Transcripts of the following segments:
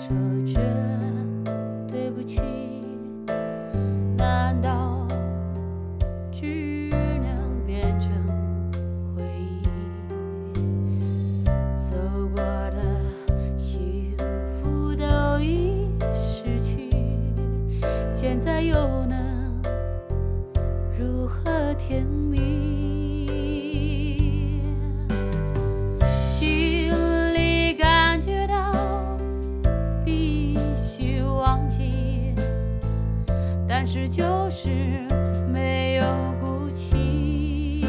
说着对不起，难道只能变成回忆？走过的幸福都已失去，现在又能如何甜蜜？心里感觉到必须忘记，但是就是没有骨气。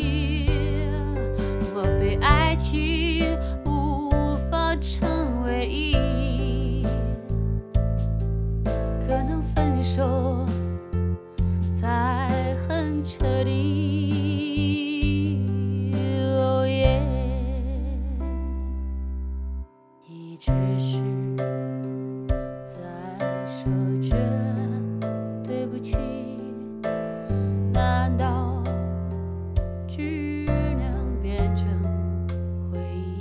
我被爱情无法成为意，可能分手才很彻底。哦耶，你只是在说着对不起，难道只能变成回忆？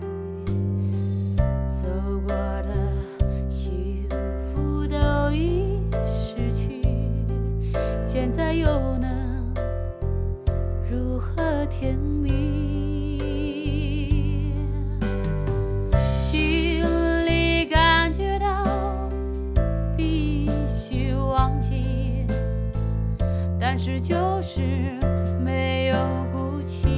走过的幸福都已失去，现在又能如何甜蜜？心里感觉到必须忘记，但是就是没有骨气。